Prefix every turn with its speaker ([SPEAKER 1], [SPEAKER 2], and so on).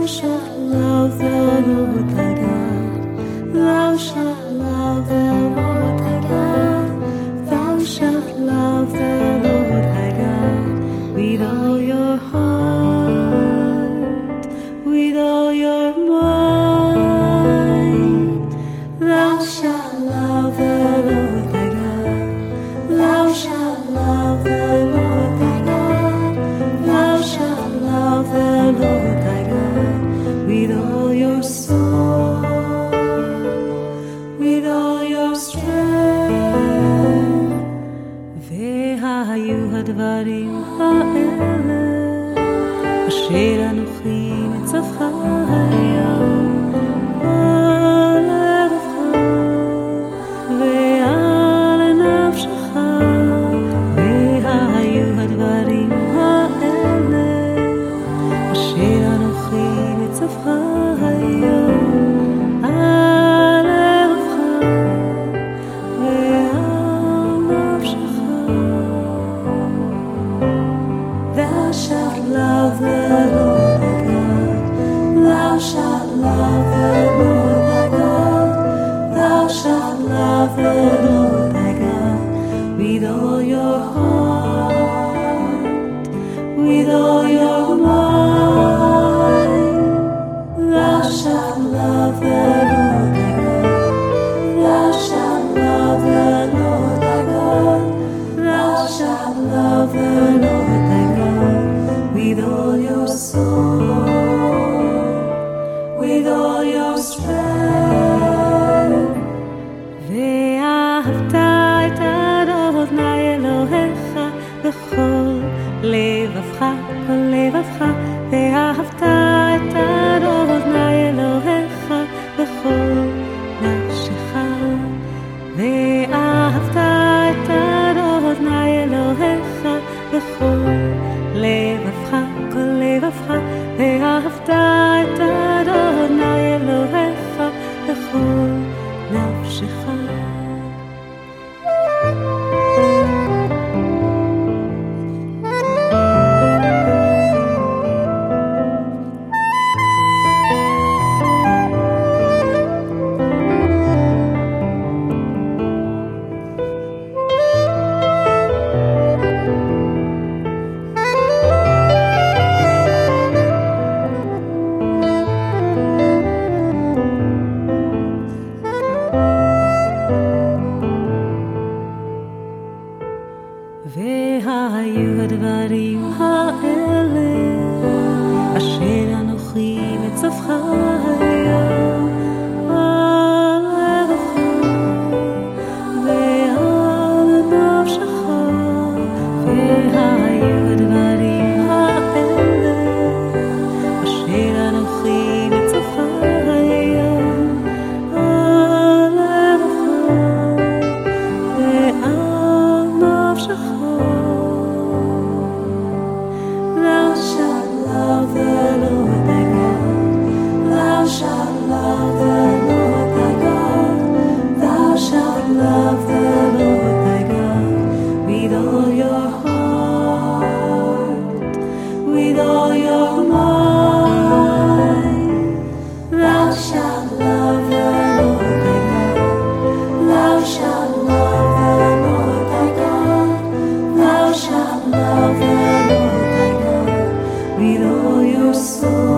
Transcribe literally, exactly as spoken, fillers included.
[SPEAKER 1] shalt love the Lord thy God. Thou shalt love the Lord thy God. Thou shalt love the Lord thy God with all your heart, with all your mind. Thou shalt love the Lord thy God. Thou shalt love the Lord thy God. Thou shalt love the Lord thy God with all your soul, with all your strength. והיו הדברים האלה אשר אנוכי מצווך היום על לבבך ועל נפשך. והיו הדברים האלה אשר אנוכי מצווך היום על לבבך ועל נפשך. Thou shalt love the Lord thy God. Thou shalt love the Lord thy God. Thou shalt love the Lord thy God with all your heart, with all your mind. Thou shalt love the Lord thy God. Thou shalt love the Lord thy God. Thou shalt love the Lord thy God with all your soul, with all your strength. ואהבת את אדוני אלוהיך בכל לבבך, כל לבבך. ואהבת את אדוני אלוהיך בכל נפשך. ואהבת את אדוני אלוהיך בכל לבבך, כל לבבך. ואהבת את אדוני אלוהיך בכל נפשך. והיו הדברים האלה אשר אנוכי מצווך היום על לבבך ועל נפשך. והיו הדברים האלה אשר אנוכי מצווך היום על לבבך ועל נפשך. Thou shalt love the Lord thy God. Thou shalt love the Lord thy God. Thou shalt love the Lord thy God with all your heart, with all your mind. Thou shalt love the Lord thy God. Thou shalt love the Lord thy God. Thou shalt love the Lord thy God with all your soul.